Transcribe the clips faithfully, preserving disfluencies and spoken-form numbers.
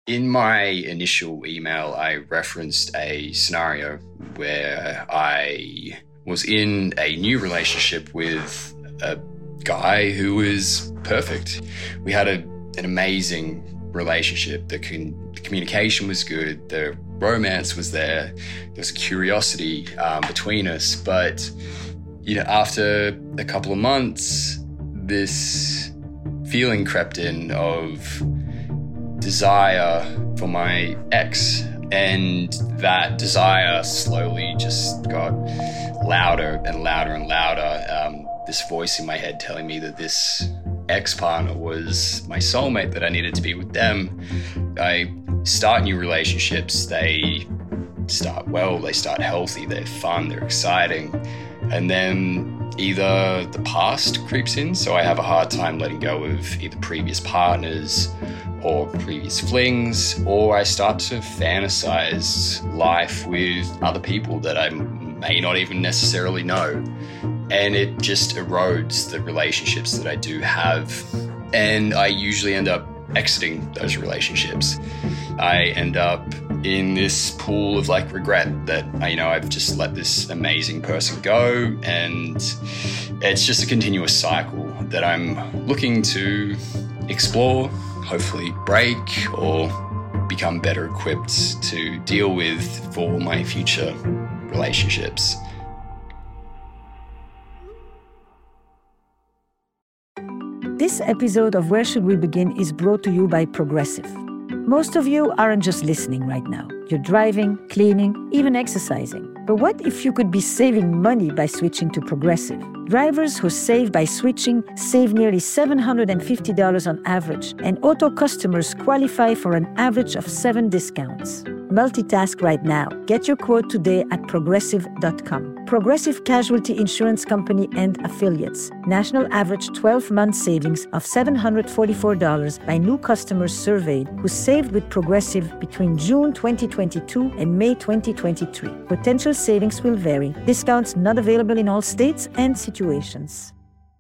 In my initial email, I referenced a scenario where I was in a new relationship with a guy who was perfect. We had a, an amazing relationship. The, con- the communication was good. The romance was there. There was a curiosity um, between us. But, you know, after a couple of months, this feeling crept in of desire for my ex, and that desire slowly just got louder and louder and louder. Um, this voice in my head telling me that this ex-partner was my soulmate, that I needed to be with them. I start new relationships, they start well, they start healthy, they're fun, they're exciting, and then either the past creeps in, so I have a hard time letting go of either previous partners or previous flings, or I start to fantasize life with other people that I may not even necessarily know. And it just erodes the relationships that I do have. And I usually end up exiting those relationships. I end up in this pool of like regret that, you know, I've just let this amazing person go. And it's just a continuous cycle that I'm looking to explore, hopefully break, or become better equipped to deal with for my future relationships. This episode of Where Should We Begin is brought to you by Progressive. Most of you aren't just listening right now. You're driving, cleaning, even exercising. But what if you could be saving money by switching to Progressive? Drivers who save by switching save nearly seven hundred fifty dollars on average, and auto customers qualify for an average of seven discounts. Multitask right now. Get your quote today at progressive dot com. Progressive Casualty Insurance Company and Affiliates. National average twelve-month savings of seven hundred forty-four dollars by new customers surveyed who saved with Progressive between June twenty twenty-two and May twenty twenty-three. Potential savings will vary. Discounts not available in all states and situations.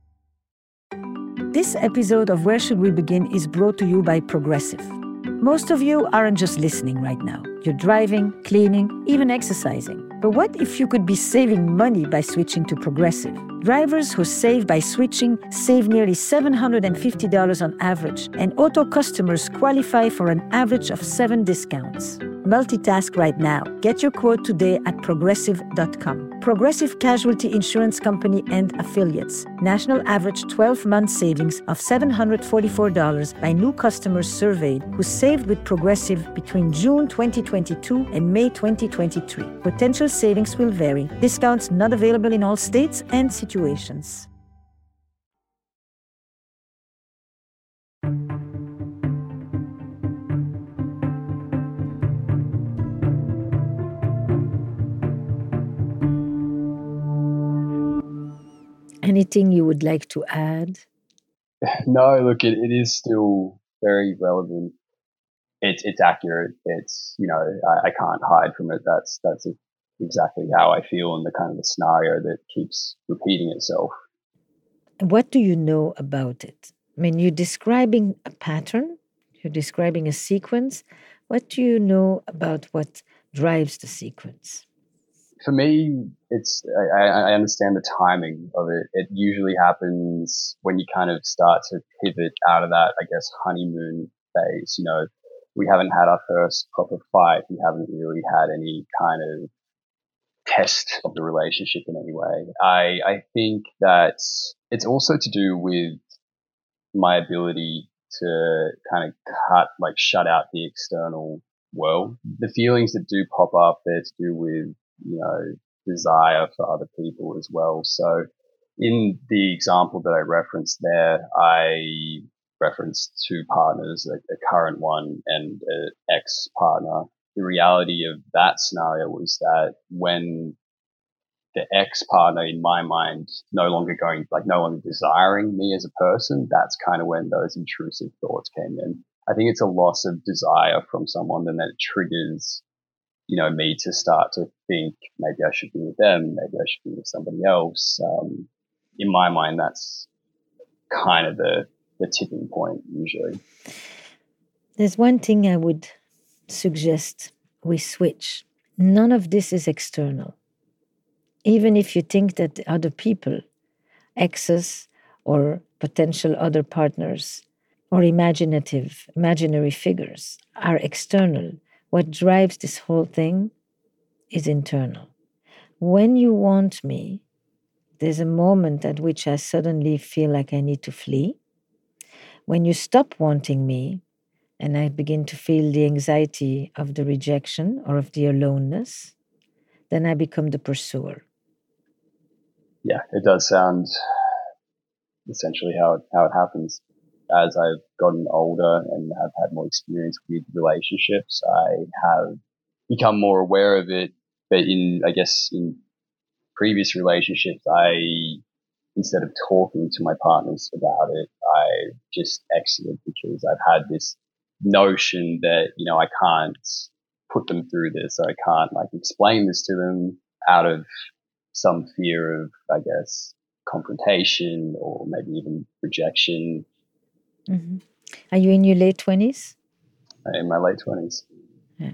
This episode of Where Should We Begin is brought to you by Progressive. Most of you aren't just listening right now. You're driving, cleaning, even exercising. But what if you could be saving money by switching to Progressive? Drivers who save by switching save nearly seven hundred fifty dollars on average, and auto customers qualify for an average of seven discounts. Multitask right now. Get your quote today at progressive dot com. Progressive Casualty Insurance Company and Affiliates. National average twelve-month savings of seven hundred forty-four dollars by new customers surveyed who saved with Progressive between June twenty twenty-two and May twenty twenty-three. Potential savings will vary. Discounts not available in all states and situations. Anything you would like to add? No, look, it, it is still very relevant. It's it's accurate. It's, you know, I, I can't hide from it. That's that's exactly how I feel in the kind of the scenario that keeps repeating itself. What do you know about it? I mean, you're describing a pattern. You're describing a sequence. What do you know about what drives the sequence? For me, it's I, I understand the timing of it. It usually happens when you kind of start to pivot out of that, I guess, honeymoon phase. You know, we haven't had our first proper fight. We haven't really had any kind of test of the relationship in any way. I, I think that it's also to do with my ability to kind of cut, like shut out the external world. The feelings that do pop up, they're to do with, you know, desire for other people as well. So in the example that I referenced there, I referenced two partners, a, a current one and an ex-partner. The reality of that scenario was that when the ex-partner, in my mind, no longer going, like no longer desiring me as a person, that's kind of when those intrusive thoughts came in. I think it's a loss of desire from someone, and that it triggers, you know, me to start to think maybe I should be with them, maybe I should be with somebody else. Um, in my mind, that's kind of the, the tipping point usually. There's one thing I would suggest we switch. None of this is external. Even if you think that other people, exes or potential other partners or imaginative, imaginary figures are external, what drives this whole thing is internal. When you want me, there's a moment at which I suddenly feel like I need to flee. When you stop wanting me, and I begin to feel the anxiety of the rejection or of the aloneness, then I become the pursuer. Yeah, it does sound essentially how it, how it happens. As I've gotten older and have had more experience with relationships, I have become more aware of it. But in, I guess, in previous relationships, I, instead of talking to my partners about it, I just exited because I've had this notion that, you know, I can't put them through this. I can't like explain this to them out of some fear of, I guess, confrontation or maybe even rejection. Mm-hmm. Are you in your late twenties? In my late twenties. Yeah.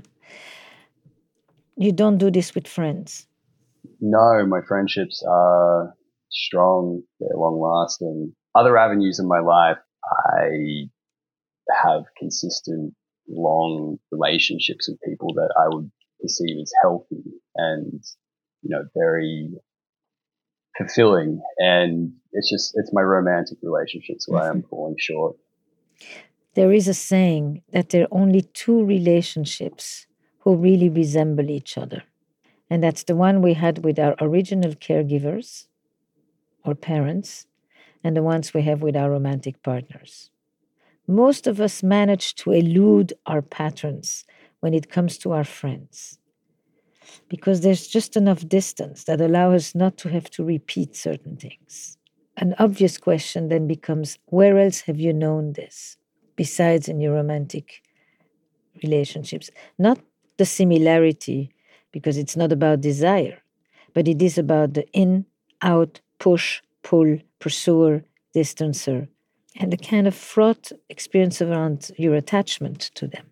You don't do this with friends? No, my friendships are strong. They're long lasting. Other avenues in my life, I have consistent, long relationships with people that I would perceive as healthy and, you know, very fulfilling. And it's just, it's my romantic relationships where mm-hmm. I am falling short. There is a saying that there are only two relationships who really resemble each other. And that's the one we had with our original caregivers or parents and the ones we have with our romantic partners. Most of us manage to elude our patterns when it comes to our friends because there's just enough distance that allows us not to have to repeat certain things. An obvious question then becomes, where else have you known this besides in your romantic relationships? Not the similarity, because it's not about desire, but it is about the in, out, push, pull, pursuer, distancer, and the kind of fraught experience around your attachment to them.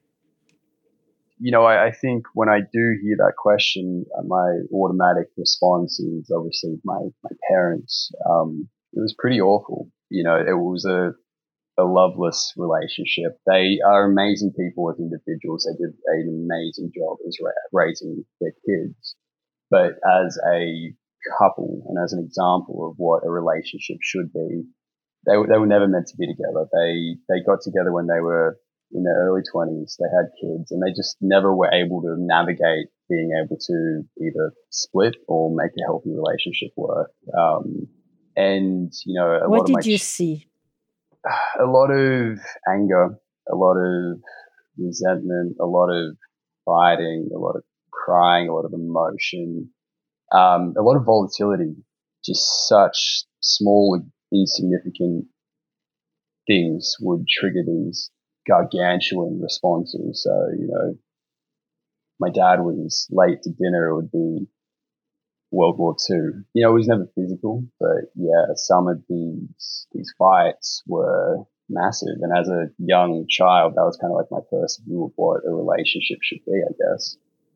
You know, I, I think when I do hear that question, uh, my automatic response is obviously my, my parents. Um, it was pretty awful. You know, it was a, a loveless relationship. They are amazing people as individuals. They did an amazing job as ra- raising their kids. But as a couple and as an example of what a relationship should be, they they were never meant to be together. They they got together when they were in their early twenties. They had kids, and they just never were able to navigate being able to either split or make a healthy relationship work. Um, and you know, a what lot did of my you see? A lot of anger, a lot of resentment, a lot of fighting, a lot of crying, a lot of emotion, um, a lot of volatility. Just such small, insignificant things would trigger these gargantuan responses. So, you know, my dad was late to dinner, it would be World War Two. You know, it was never physical, but yeah, some of these, these fights were massive. And as a young child, that was kind of like my first view of what a relationship should be, I guess.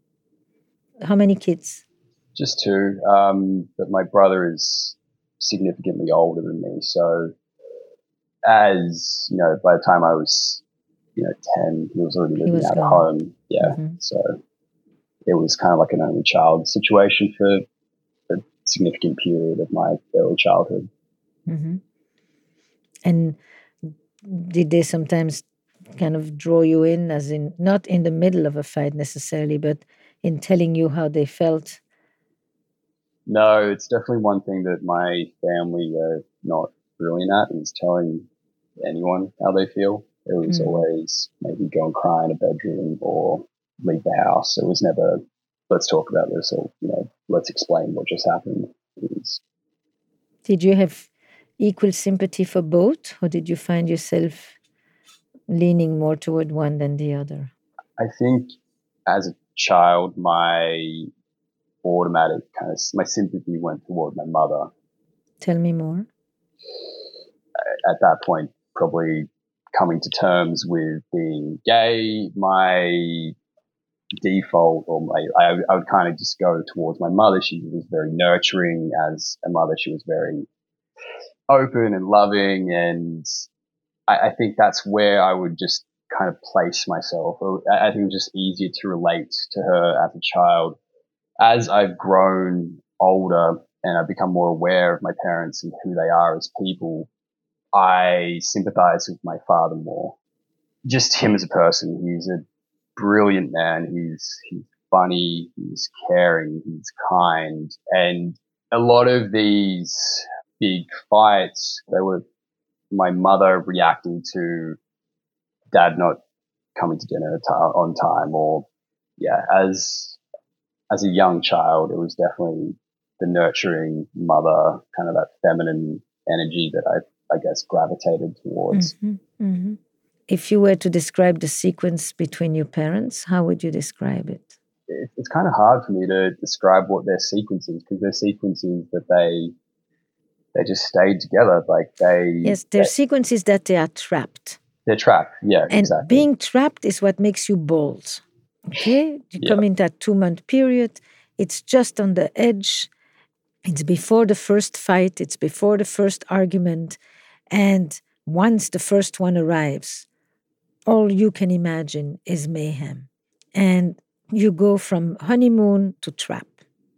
How many kids? Just two. Um, but my brother is significantly older than me. So as, you know, by the time I was, you know, ten, he was already living out of home. Yeah. Mm-hmm. So it was kind of like an only child situation for a significant period of my early childhood. Mm-hmm. And did they sometimes kind of draw you in, as in, not in the middle of a fight necessarily, but in telling you how they felt? No, it's definitely one thing that my family are not brilliant at, is telling anyone how they feel. It was mm. always maybe go and cry in a bedroom or leave the house. It was never, let's talk about this, or, you know, let's explain what just happened. It was... Did you have equal sympathy for both, or did you find yourself leaning more toward one than the other? I think as a child, my automatic kind of, my sympathy went toward my mother. Tell me more. At that point, probably coming to terms with being gay, my default, or my, I, I would kind of just go towards my mother. She was very nurturing as a mother. She was very open and loving. And I, I think that's where I would just kind of place myself. I think it was just easier to relate to her as a child. As I've grown older and I've become more aware of my parents and who they are as people, I sympathize with my father more. Just him as a person. He's a brilliant man. He's, he's funny. He's caring. He's kind. And a lot of these big fights, they were my mother reacting to dad not coming to dinner on time, or yeah, as, as a young child, it was definitely the nurturing mother, kind of that feminine energy that I, I guess, gravitated towards. Mm-hmm, mm-hmm. If you were to describe the sequence between your parents, how would you describe it? it it's kind of hard for me to describe what their sequence is, because their sequence is that they they just stayed together. Like they yes, their they, sequence is that they are trapped. They're trapped. Yeah, and exactly. Being trapped is what makes you bold. Okay, you yeah. come in that two month period. It's just on the edge. It's before the first fight. It's before the first argument, and once the first one arrives, all you can imagine is mayhem. And you go from honeymoon to trap.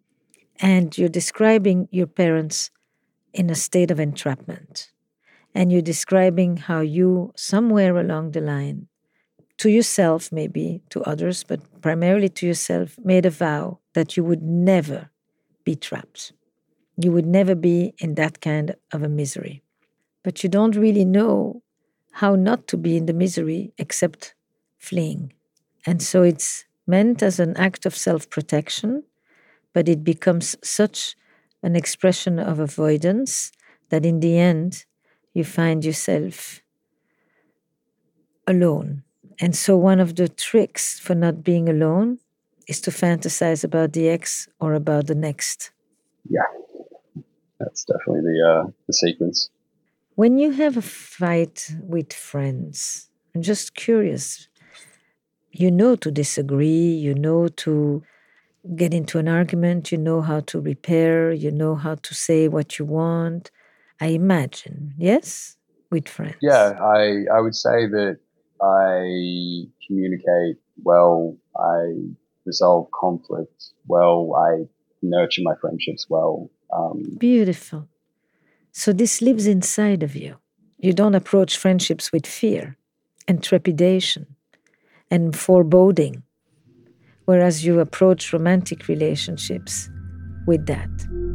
And you're describing your parents in a state of entrapment. And you're describing how you, somewhere along the line, to yourself maybe, to others, but primarily to yourself, made a vow that you would never be trapped. You would never be in that kind of a misery. But you don't really know how not to be in the misery except fleeing. And so it's meant as an act of self-protection, but it becomes such an expression of avoidance that in the end, you find yourself alone. And so one of the tricks for not being alone is to fantasize about the ex or about the next. Yeah, that's definitely the uh, the sequence. When you have a fight with friends, I'm just curious, you know to disagree, you know to get into an argument, you know how to repair, you know how to say what you want, I imagine, yes? With friends. Yeah, I, I would say that I communicate well, I resolve conflict well, I nurture my friendships well. Um, Beautiful. So this lives inside of you. You don't approach friendships with fear and trepidation and foreboding, whereas you approach romantic relationships with that.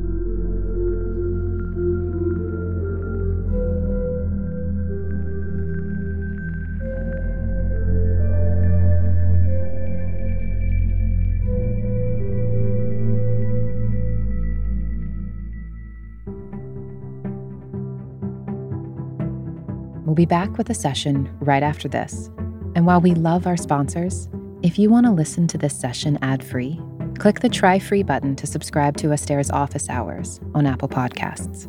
We'll be back with a session right after this. And while we love our sponsors, if you want to listen to this session ad-free, click the Try Free button to subscribe to Esther's Office Hours on Apple Podcasts.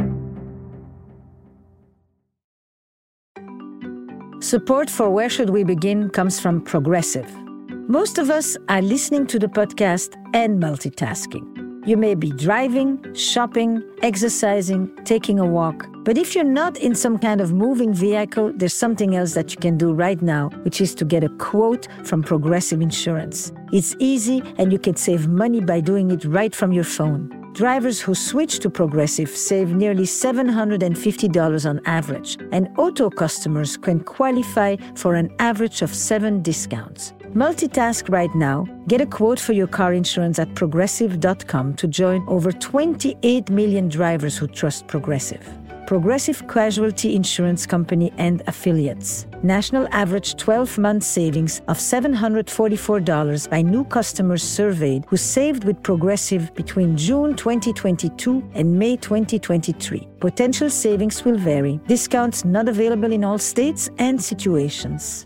Support for Where Should We Begin comes from Progressive. Most of us are listening to the podcast and multitasking. You may be driving, shopping, exercising, taking a walk. But if you're not in some kind of moving vehicle, there's something else that you can do right now, which is to get a quote from Progressive Insurance. It's easy, and you can save money by doing it right from your phone. Drivers who switch to Progressive save nearly seven hundred fifty dollars on average, and auto customers can qualify for an average of seven discounts. Multitask right now. Get a quote for your car insurance at progressive dot com to join over twenty-eight million drivers who trust Progressive. Progressive Casualty Insurance Company and Affiliates. National average twelve-month savings of seven hundred forty-four dollars by new customers surveyed who saved with Progressive between June twenty twenty-two and May twenty twenty-three. Potential savings will vary. Discounts not available in all states and situations.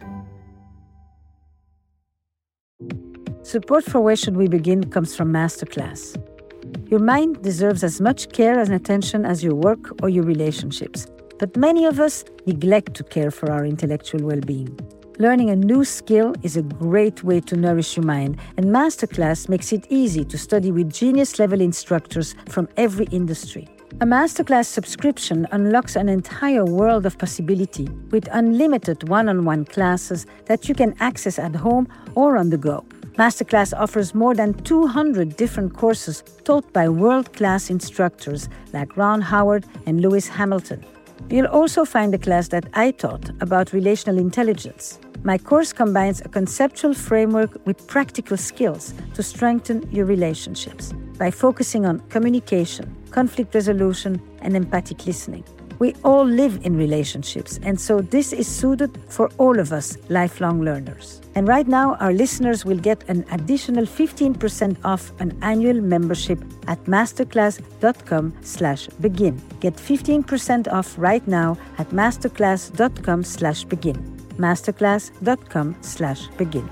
Support for Where Should We Begin comes from Masterclass. Your mind deserves as much care and attention as your work or your relationships. but many of us neglect to care for our intellectual well-being. Learning a new skill is a great way to nourish your mind, and Masterclass makes it easy to study with genius-level instructors from every industry. A Masterclass subscription unlocks an entire world of possibility with unlimited one-on-one classes that you can access at home or on the go. Masterclass offers more than two hundred different courses taught by world-class instructors like Ron Howard and Lewis Hamilton. You'll also find a class that I taught about relational intelligence. My course combines a conceptual framework with practical skills to strengthen your relationships by focusing on communication, conflict resolution, and empathic listening. We all live in relationships, and so this is suited for all of us lifelong learners. And right now, our listeners will get an additional fifteen percent off an annual membership at masterclass.com slash begin. Get fifteen percent off right now at masterclass.com slash begin. masterclass.com slash begin.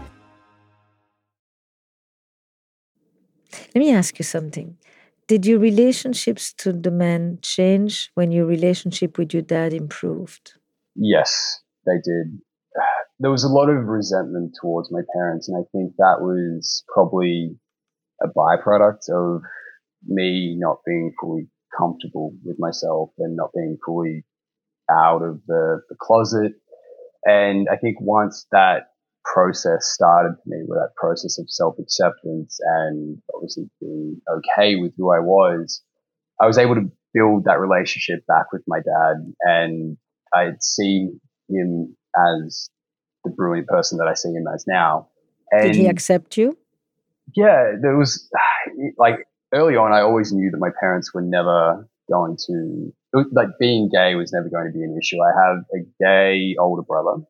Let me ask you something. Did your relationships to the men change when your relationship with your dad improved? Yes, they did. There was a lot of resentment towards my parents, and I think that was probably a byproduct of me not being fully comfortable with myself and not being fully out of the, the closet. And I think once that process started for me, with that process of self-acceptance and obviously being okay with who I was, I was able to build that relationship back with my dad, and I'd see him as the brilliant person that I see him as now. And did he accept you? Yeah, there was like early on, I always knew that my parents were never going to, like being gay was never going to be an issue. I have a gay older brother,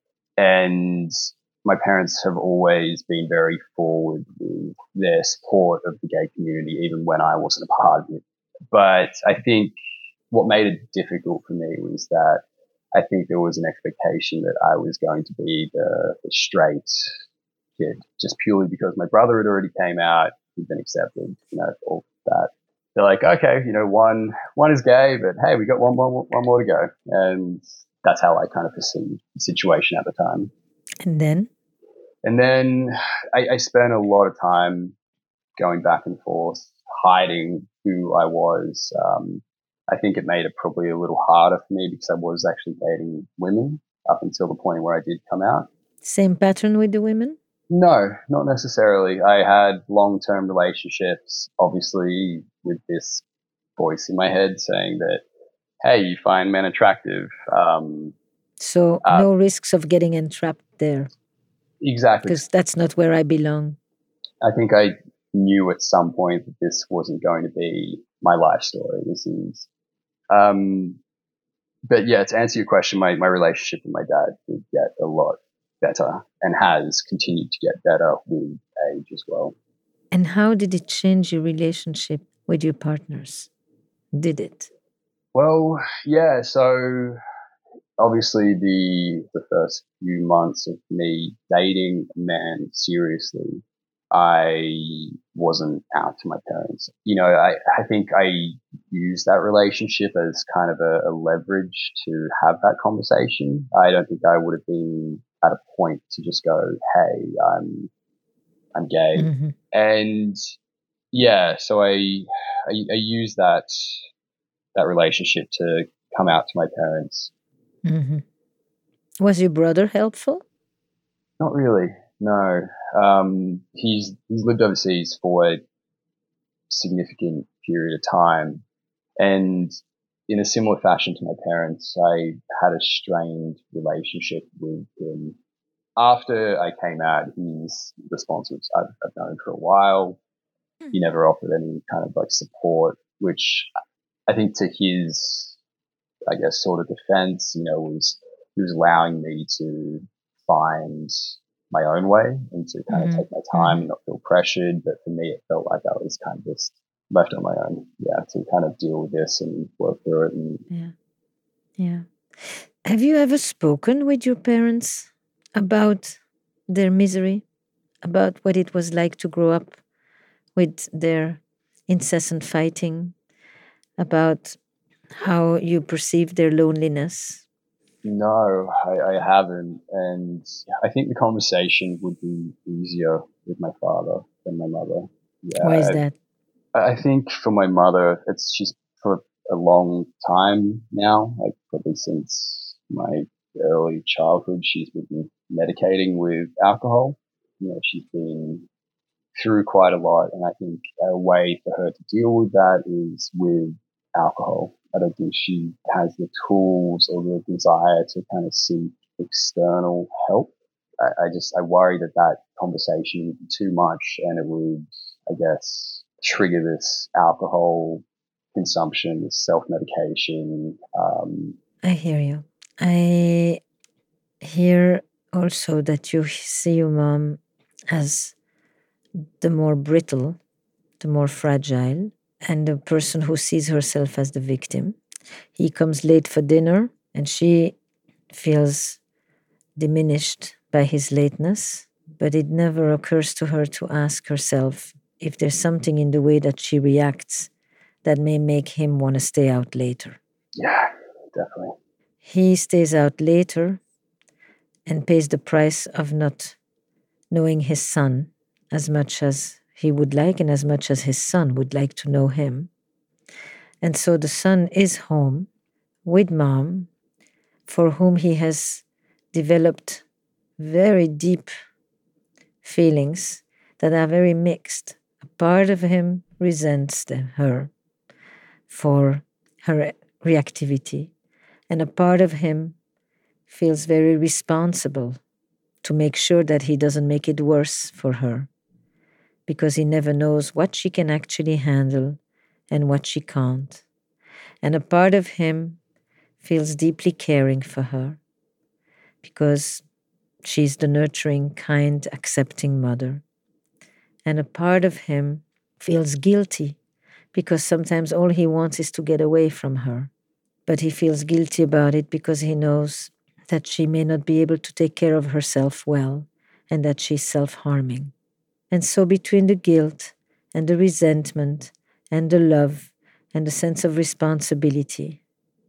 and my parents have always been very forward with their support of the gay community, even when I wasn't a part of it. But I think what made it difficult for me was that I think there was an expectation that I was going to be the, the straight kid, just purely because my brother had already came out, he'd been accepted, you know, all that. They're like, okay, you know, one one is gay, but hey, we got one more one more to go, and that's how I kind of perceived the situation at the time. And then, and then I, I spent a lot of time going back and forth, hiding who I was. Um, I think it made it probably a little harder for me because I was actually dating women up until the point where I did come out. Same pattern with the women? No, not necessarily. I had long-term relationships, obviously with this voice in my head saying that, hey, you find men attractive. Um, so uh, no risks of getting entrapped there. Exactly. Because that's not where I belong. I think I knew at some point that this wasn't going to be my life story. This is, um, but yeah, to answer your question, my, my relationship with my dad did get a lot better and has continued to get better with age as well. And how did it change your relationship with your partners? Did it? Well, yeah, so obviously the the first few months of me dating a man seriously, I wasn't out to my parents. You know, I, I think I used that relationship as kind of a, a leverage to have that conversation. I don't think I would have been at a point to just go, hey, I'm, I'm gay. Mm-hmm. And yeah, so I, I, I used that, that relationship to come out to my parents. Mm-hmm. Was your brother helpful? Not really. No. Um, he's, he's lived overseas for a significant period of time. And in a similar fashion to my parents, I had a strained relationship with him. After I came out, his response was, I've, I've known him for a while. He never offered any kind of like support, which I think to his, I guess, sort of defense, you know, was, he was allowing me to find my own way and to kind mm-hmm. of take my time and not feel pressured. But for me, it felt like I was kind of just left on my own, yeah, to kind of deal with this and work through it. And yeah, yeah. Have you ever spoken with your parents about their misery, about what it was like to grow up with their incessant fighting, about how you perceive their loneliness? No, I, I haven't. And I think the conversation would be easier with my father than my mother. Why is Yeah, that? I, I think for my mother, it's she's for a long time now, like probably since my early childhood, she's been medicating with alcohol. You know, she's been through quite a lot, and I think a way for her to deal with that is with alcohol. I don't think she has the tools or the desire to kind of seek external help. I, I just, I worry that that conversation would be too much and it would, I guess, trigger this alcohol consumption, this self-medication. Um, I hear you. I hear also that you see your mom as the more brittle, the more fragile, and the person who sees herself as the victim. He comes late for dinner and she feels diminished by his lateness, but it never occurs to her to ask herself if there's something in the way that she reacts that may make him want to stay out later. Yeah, definitely. He stays out later and pays the price of not knowing his son as much as he would like and as much as his son would like to know him. And so the son is home with mom, for whom he has developed very deep feelings that are very mixed. A part of him resents the, her for her reactivity, and a part of him feels very responsible to make sure that he doesn't make it worse for her, because he never knows what she can actually handle and what she can't. And a part of him feels deeply caring for her, because she's the nurturing, kind, accepting mother. And a part of him feels guilty, because sometimes all he wants is to get away from her. But he feels guilty about it because he knows that she may not be able to take care of herself well and that she's self-harming. And so between the guilt and the resentment and the love and the sense of responsibility,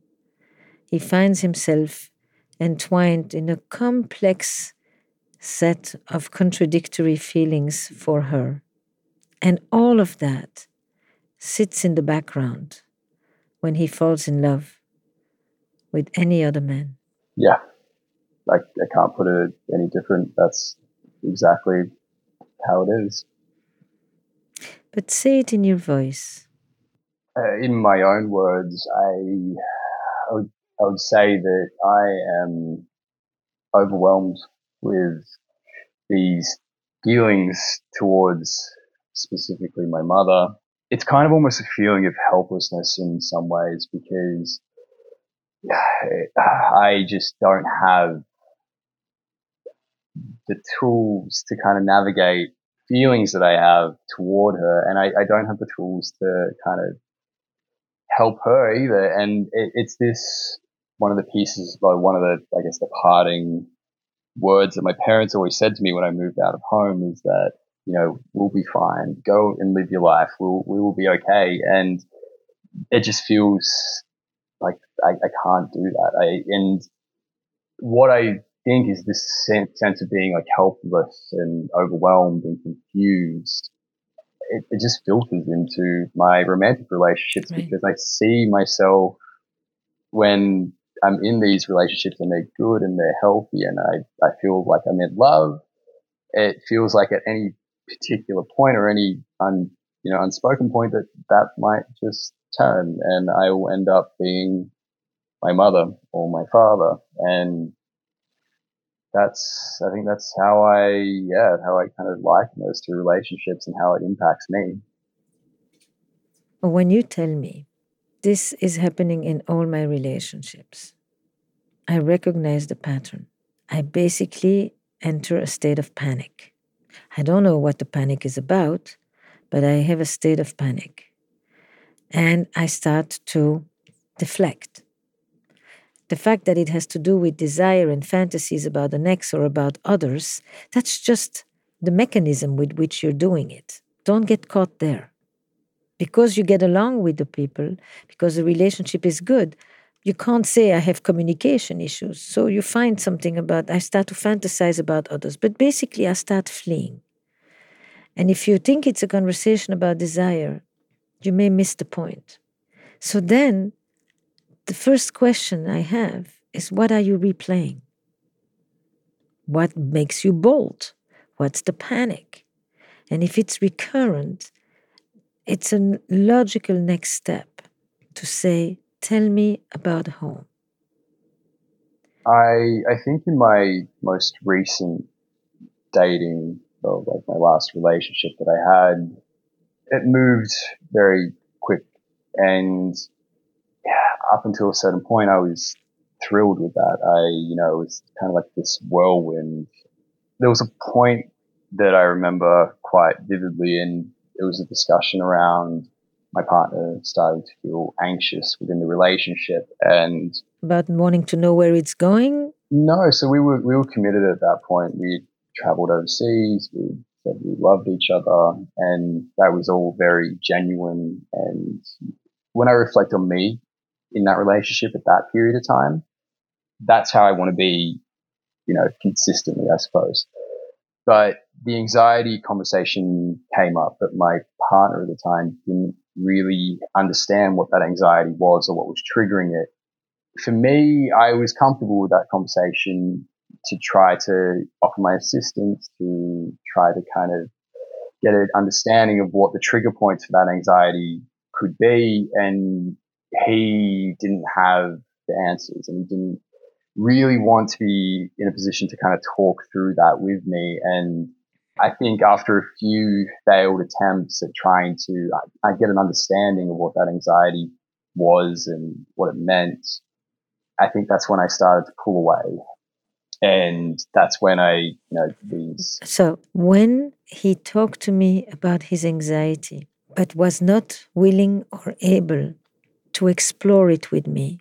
he finds himself entwined in a complex set of contradictory feelings for her. And all of that sits in the background when he falls in love with any other man. Yeah, I, I can't put it any different. That's exactly how it is. But say it in your voice. Uh, in my own words, I, I would, I would say that I am overwhelmed with these feelings towards specifically my mother. It's kind of almost a feeling of helplessness in some ways, because I just don't have the tools to kind of navigate feelings that I have toward her, and I, I don't have the tools to kind of help her either. And it, it's this one of the pieces, like one of the, I guess, the parting words that my parents always said to me when I moved out of home is that, you know, we'll be fine. Go and live your life. We'll, we will be okay. And it just feels like I, I can't do that. I, and what I think is this sense of being like helpless and overwhelmed and confused. It, it just filters into my romantic relationships, right? Because I see myself when I'm in these relationships and they're good and they're healthy and I, I feel like I'm in love. It feels like at any particular point or any un, you know, unspoken point that that might just turn and I will end up being my mother or my father. And that's, I think that's how I, yeah, how I kind of liken those two relationships and how it impacts me. When you tell me this is happening in all my relationships, I recognize the pattern. I basically enter a state of panic. I don't know what the panic is about, but I have a state of panic. And I start to deflect. The fact that it has to do with desire and fantasies about the next or about others, that's just the mechanism with which you're doing it. Don't get caught there. because you get along with the people, because the relationship is good, you can't say I have communication issues. So you find something about, I start to fantasize about others. But basically, I start fleeing. And if you think it's a conversation about desire, you may miss the point. So then, the first question I have is, what are you replaying? What makes you bold? What's the panic? And if it's recurrent, it's a logical next step to say, tell me about home. I I think in my most recent dating, or like my last relationship that I had, it moved very quick. And yeah, up until a certain point, I was thrilled with that. I, you know, it was kind of like this whirlwind. There was a point that I remember quite vividly, and it was a discussion around my partner starting to feel anxious within the relationship, and about wanting to know where it's going. No, so we were we were committed at that point. We traveled overseas. We said we loved each other, and that was all very genuine. And when I reflect on me in that relationship at that period of time, that's how I want to be, you know, consistently, I suppose. But the anxiety conversation came up, but my partner at the time didn't really understand what that anxiety was or what was triggering it. For me, I was comfortable with that conversation to try to offer my assistance, to try to kind of get an understanding of what the trigger points for that anxiety could be. And he didn't have the answers, and he didn't really want to be in a position to kind of talk through that with me. And I think after a few failed attempts at trying to I, I get an understanding of what that anxiety was and what it meant, I think that's when I started to pull away. And that's when I, you know, these... So when he talked to me about his anxiety, but was not willing or able to explore it with me,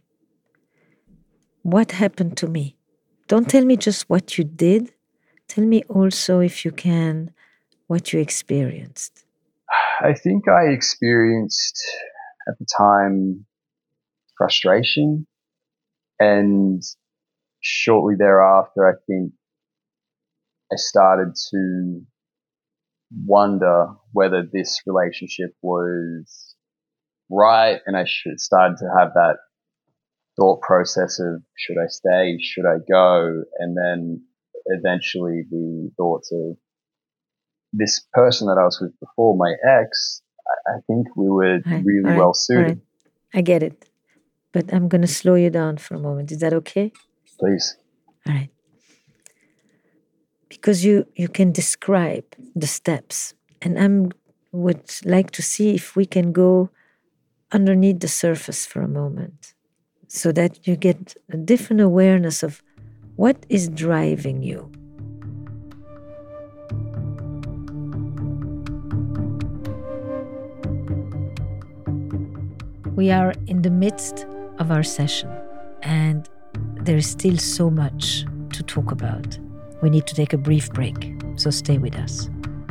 what happened to me? Don't tell me just what you did. Tell me also, if you can, what you experienced. I think I experienced at the time frustration. And shortly thereafter, I think I started to wonder whether this relationship was right. And I should started to have that thought process of, should I stay? Should I go? And then eventually the thoughts of this person that I was with before, my ex, I, I think we were right, really right, well suited. Right. I get it. But I'm going to slow you down for a moment. Is that okay? Please. All right. Because you, you can describe the steps. And I would like to see if we can go underneath the surface for a moment, so that you get a different awareness of what is driving you. We are in the midst of our session, and there is still so much to talk about. We need to take a brief break, so stay with us.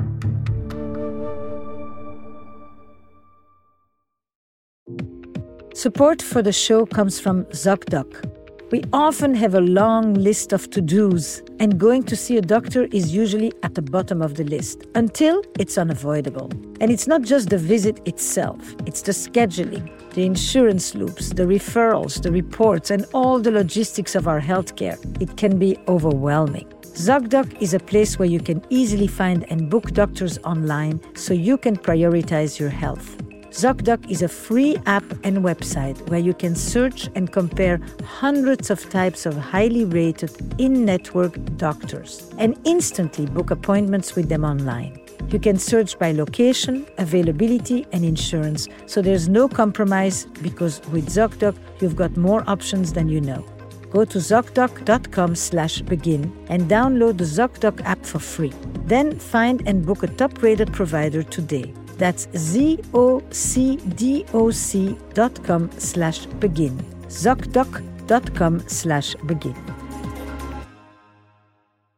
Support for the show comes from ZocDoc. We often have a long list of to-dos, and going to see a doctor is usually at the bottom of the list, until it's unavoidable. And it's not just the visit itself, it's the scheduling, the insurance loops, the referrals, the reports, and all the logistics of our healthcare. It can be overwhelming. ZocDoc is a place where you can easily find and book doctors online so you can prioritize your health. ZocDoc is a free app and website where you can search and compare hundreds of types of highly rated in-network doctors and instantly book appointments with them online. You can search by location, availability, and insurance, so there's no compromise, because with ZocDoc, you've got more options than you know. Go to ZocDoc.com slash begin and download the ZocDoc app for free. Then find and book a top-rated provider today. That's zocdoc dot com slash begin. ZocDoc.com slash begin.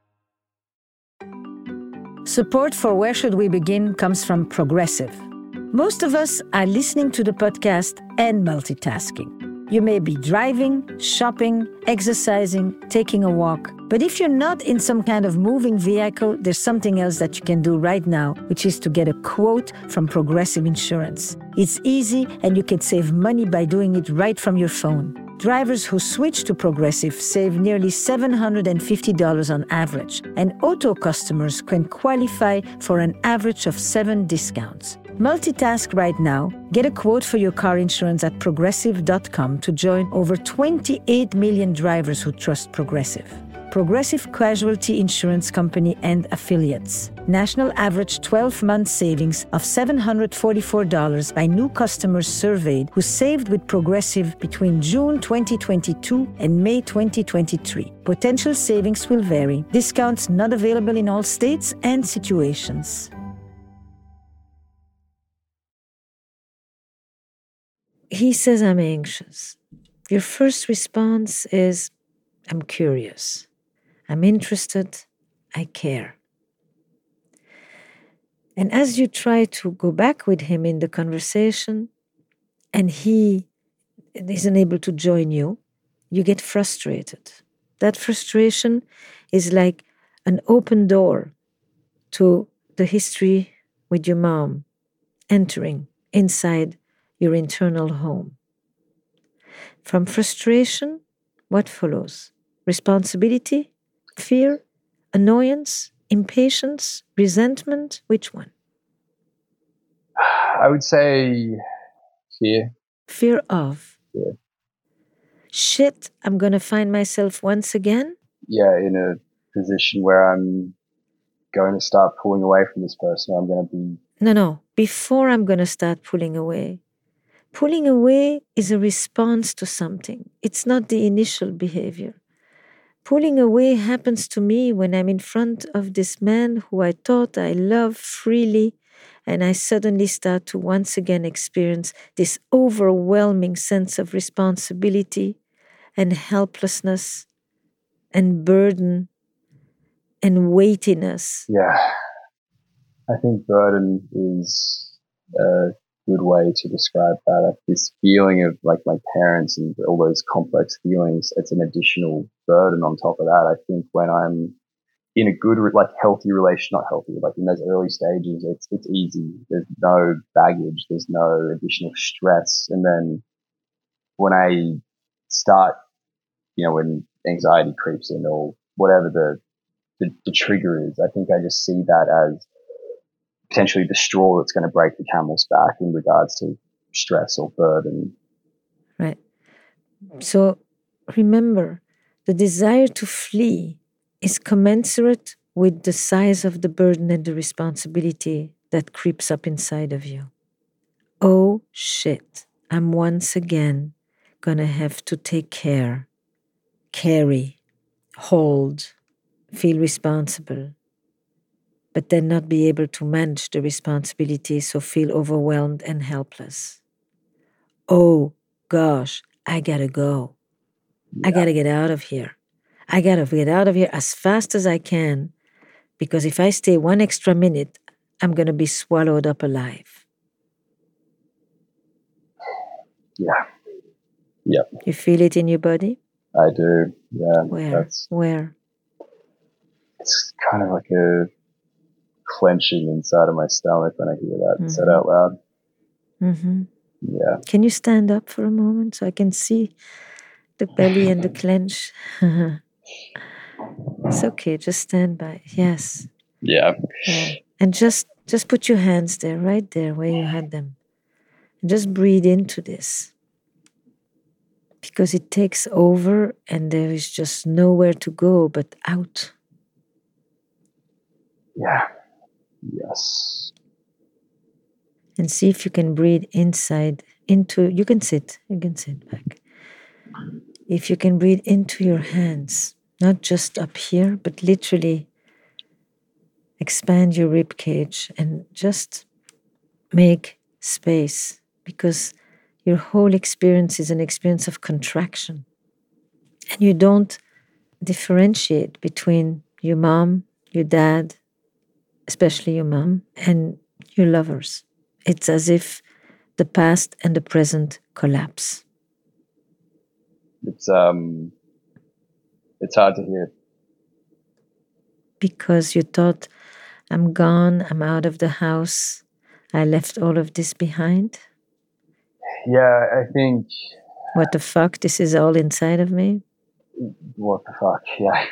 Support for Where Should We Begin comes from Progressive. Most of us are listening to the podcast and multitasking. You may be driving, shopping, exercising, taking a walk. But if you're not in some kind of moving vehicle, there's something else that you can do right now, which is to get a quote from Progressive Insurance. It's easy and you can save money by doing it right from your phone. Drivers who switch to Progressive save nearly seven hundred fifty dollars on average, and auto customers can qualify for an average of seven discounts. Multitask right now. Get a quote for your car insurance at progressive dot com to join over twenty-eight million drivers who trust Progressive. Progressive Casualty Insurance Company and Affiliates. National average twelve-month savings of seven hundred forty-four dollars by new customers surveyed who saved with Progressive between June twenty twenty-two and May twenty twenty-three. Potential savings will vary. Discounts not available in all states and situations. He says, I'm anxious. Your first response is, I'm curious. I'm interested. I care. And as you try to go back with him in the conversation and he isn't able to join you, you get frustrated. That frustration is like an open door to the history with your mom entering inside your internal home. From frustration, what follows? Responsibility? Fear, annoyance, impatience, resentment, which one? I would say fear. Fear of? Yeah. Shit, I'm going to find myself once again? Yeah, in a position where I'm going to start pulling away from this person. I'm going to be... No, no. Before I'm going to start pulling away. Pulling away is a response to something. It's not the initial behavior. Pulling away happens to me when I'm in front of this man who I thought I loved freely, and I suddenly start to once again experience this overwhelming sense of responsibility and helplessness and burden and weightiness. Yeah. I think burden is a good way to describe that. This feeling of like my parents and all those complex feelings, it's an additional burden on top of that. I think when I'm in a good, like healthy relation, not healthy, like in those early stages, it's, it's easy. There's no baggage. There's no additional stress. And then when I start, you know, when anxiety creeps in or whatever the, the, the trigger is, I think I just see that as potentially the straw that's going to break the camel's back in regards to stress or burden. Right. So remember, the desire to flee is commensurate with the size of the burden and the responsibility that creeps up inside of you. Oh shit, I'm once again gonna have to take care, carry, hold, feel responsible, but then not be able to manage the responsibility, so feel overwhelmed and helpless. Oh gosh, I gotta go. Yeah. I gotta get out of here. I gotta get out of here as fast as I can, because if I stay one extra minute, I'm gonna be swallowed up alive. Yeah. Yeah. You feel it in your body? I do. Yeah. Where? That's, Where? It's kind of like a clenching inside of my stomach when I hear that Mm-hmm. said out loud. Mm-hmm. Yeah. Can you stand up for a moment so I can see the belly and the clench? It's okay, just stand by. Yes. Yeah. Yeah. And just just put your hands there, right there where you had them. And just breathe into this. Because it takes over and there is just nowhere to go but out. Yeah. Yes. And see if you can breathe inside, into, you can sit, you can sit back. If you can breathe into your hands, not just up here, but literally expand your rib cage and just make space, because your whole experience is an experience of contraction. And you don't differentiate between your mom, your dad, especially your mom, and your lovers It's as if the past and the present collapse. It's um, it's hard to hear. Because you thought, I'm gone, I'm out of the house, I left all of this behind? Yeah, I think... What the fuck? This is all inside of me? What the fuck, yeah.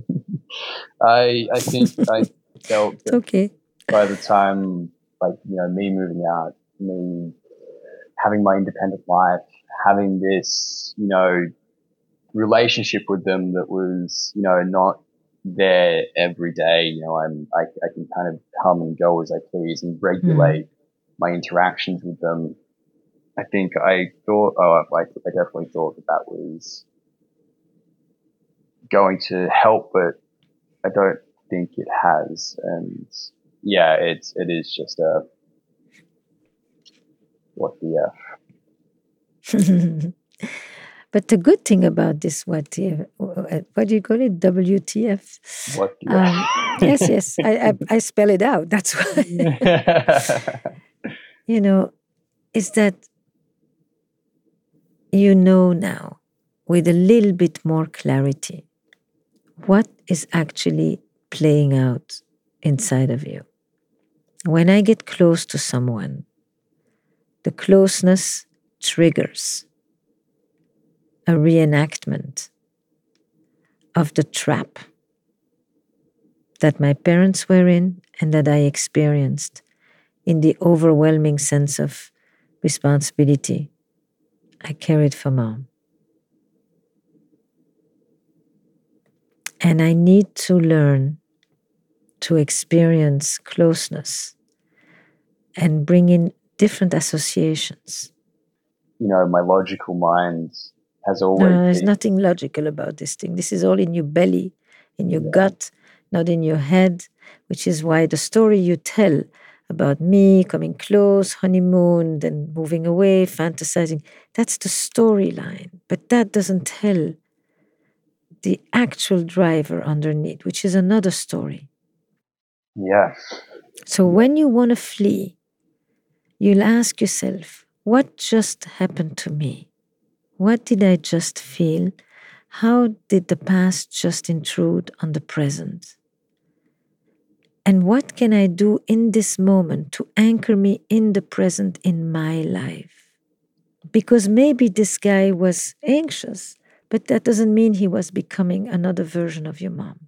I I think I felt it's okay. By the time, like, you know, me moving out, me having my independent life, having this, you know, relationship with them that was, you know, not there every day. You know, I'm, I, I can kind of come and go as I please and regulate mm. my interactions with them. I think I thought, oh, I, I definitely thought that that was going to help, but I don't think it has. And yeah, it's, it is just a, what the F. But the good thing about this, what the, what do you call it? W T F? What the um, Yes, yes. I, I, I spell it out. That's why. You know, is that you know now with a little bit more clarity what is actually playing out inside of you. When I get close to someone, the closeness triggers a reenactment of the trap that my parents were in and that I experienced in the overwhelming sense of responsibility I carried for mom. And I need to learn to experience closeness and bring in different associations. You know, my logical mind has always No, there's been... nothing logical about this thing. This is all in your belly, in your yeah. gut, not in your head, which is why the story you tell about me coming close, honeymoon, then moving away, fantasizing, that's the storyline. But that doesn't tell the actual driver underneath, which is another story. Yeah. So when you want to flee, you'll ask yourself, what just happened to me? What did I just feel? How did the past just intrude on the present? And what can I do in this moment to anchor me in the present in my life? Because maybe this guy was anxious, but that doesn't mean he was becoming another version of your mom.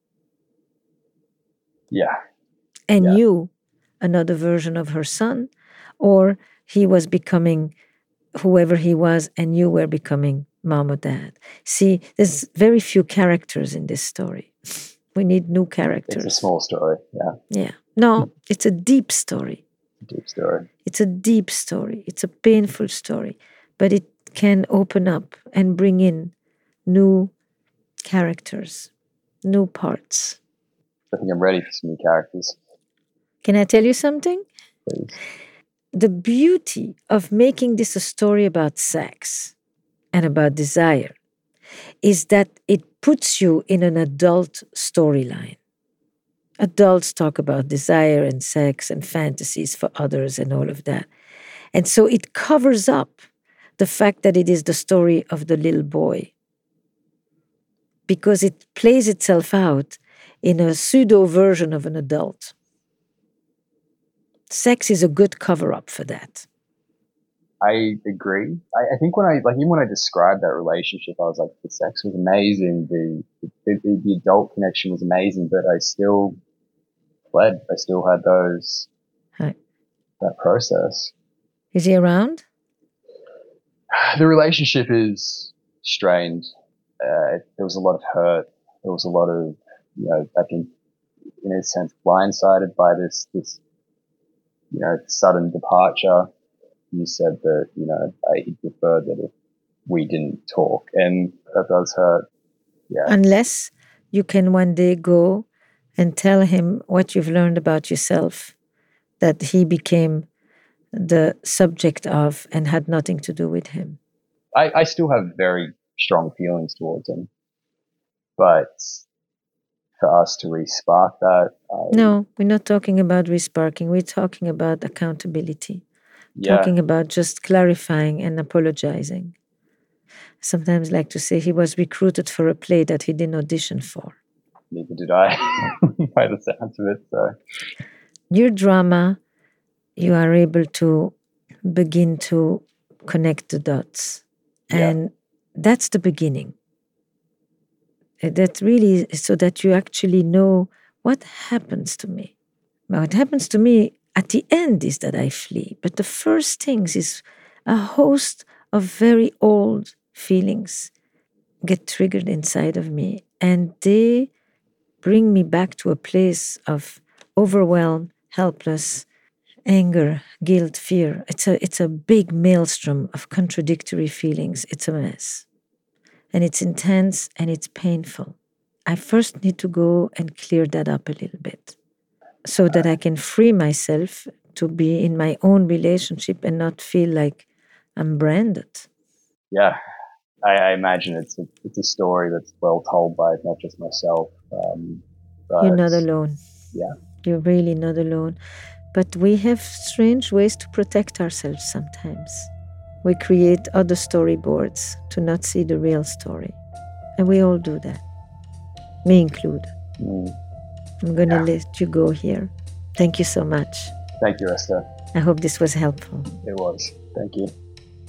Yeah. And yeah. you, another version of her son, or he was becoming whoever he was and you were becoming mom or dad. See, there's very few characters in this story. We need new characters. It's a small story, yeah. Yeah. No, it's a deep story. Deep story. It's a deep story. It's a painful story. But it can open up and bring in new characters, new parts. I think I'm ready for some new characters. Can I tell you something? Please. The beauty of making this a story about sex and about desire is that it puts you in an adult storyline. Adults talk about desire and sex and fantasies for others and all of that. And so it covers up the fact that it is the story of the little boy, because it plays itself out in a pseudo version of an adult. Sex is a good cover-up for that. I agree. I, I think when I, like, even when I described that relationship, I was like, the sex was amazing. The, the, the adult connection was amazing, but I still fled. I still had those, Hi. that process. Is he around? The relationship is strained. Uh, there was a lot of hurt. There was a lot of, you know, I think, in a sense, blindsided by this, this, you know, sudden departure. You said that, you know, I prefer that if we didn't talk, and that does hurt. Yeah. Unless you can one day go and tell him what you've learned about yourself, that he became the subject of and had nothing to do with him. I, I still have very strong feelings towards him, but for us to re-spark that. Um, no, we're not talking about re-sparking. We're talking about accountability. Yeah. Talking about just clarifying and apologizing. Sometimes I like to say he was recruited for a play that he didn't audition for. Neither did I, by the sounds of it. So, your drama, you are able to begin to connect the dots. Yeah. And that's the beginning. That really, so that you actually know what happens to me. What happens to me at the end is that I flee. But the first things is a host of very old feelings get triggered inside of me. And they bring me back to a place of overwhelm, helpless, anger, guilt, fear. It's a, it's a big maelstrom of contradictory feelings. It's a mess. And it's intense and it's painful. I first need to go and clear that up a little bit so that I can free myself to be in my own relationship and not feel like I'm branded. Yeah, I, I imagine it's a, it's a story that's well told by not just myself. Um, but You're not alone. Yeah. You're really not alone. But we have strange ways to protect ourselves sometimes. We create other storyboards to not see the real story. And we all do that. Me included. Mm. I'm going to Yeah. let you go here. Thank you so much. Thank you, Esther. I hope this was helpful. It was. Thank you.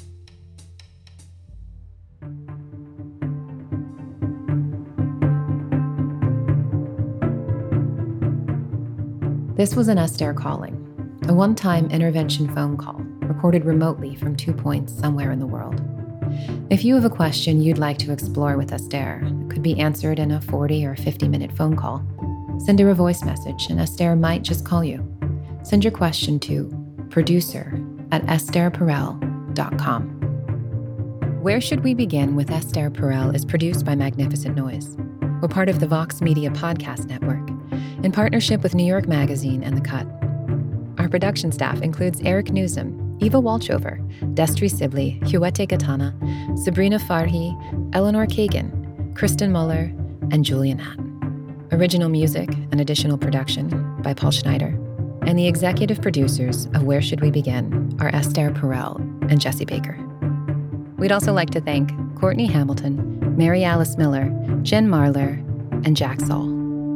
This was an Esther calling, a one-time intervention phone call recorded remotely from two points somewhere in the world. If you have a question you'd like to explore with Esther that could be answered in a forty or fifty minute phone call, send her a voice message and Esther might just call you. Send your question to producer at esther perel dot com. Where Should We Begin with Esther Perel is produced by Magnificent Noise. We're part of the Vox Media Podcast Network, in partnership with New York Magazine and The Cut. Our production staff includes Eric Newsom, Eva Walchover, Destry Sibley, Huete Gatana, Sabrina Farhi, Eleanor Kagan, Kristen Muller, and Julia Nat. Original music and additional production by Paul Schneider. And the executive producers of Where Should We Begin are Esther Perel and Jesse Baker. We'd also like to thank Courtney Hamilton, Mary Alice Miller, Jen Marler, and Jack Saul.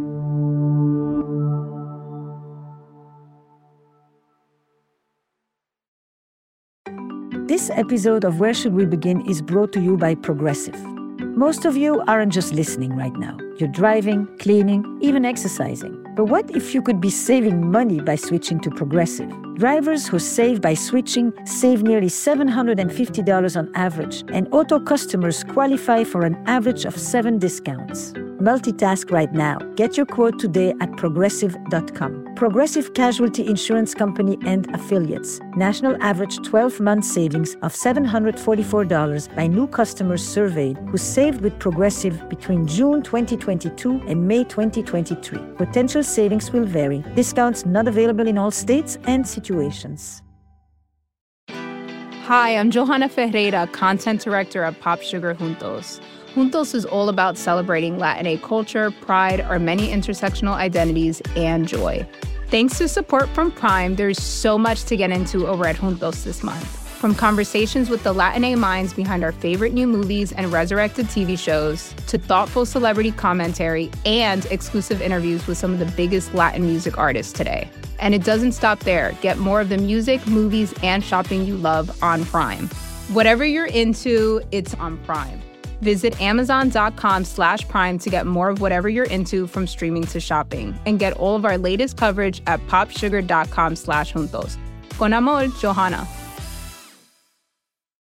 This episode of Where Should We Begin is brought to you by Progressive. Most of you aren't just listening right now. You're driving, cleaning, even exercising. But what if you could be saving money by switching to Progressive? Drivers who save by switching save nearly seven hundred fifty dollars on average, and auto customers qualify for an average of seven discounts. Multitask right now. Get your quote today at progressive dot com. Progressive Casualty Insurance Company and Affiliates. National average twelve-month savings of seven hundred forty-four dollars by new customers surveyed who saved with Progressive between June twenty twenty-two and May twenty twenty-three. Potential savings will vary. Discounts not available in all states and situations. Hi, I'm Johanna Ferreira, Content Director at Pop Sugar Juntos. Juntos is all about celebrating Latina culture, pride, our many intersectional identities, and joy. Thanks to support from Prime, there's so much to get into over at Juntos this month. From conversations with the Latina minds behind our favorite new movies and resurrected T V shows, to thoughtful celebrity commentary and exclusive interviews with some of the biggest Latin music artists today. And it doesn't stop there. Get more of the music, movies, and shopping you love on Prime. Whatever you're into, it's on Prime. Visit amazon.com slash prime to get more of whatever you're into, from streaming to shopping. And get all of our latest coverage at popsugar.com slash juntos. Con amor, Johanna.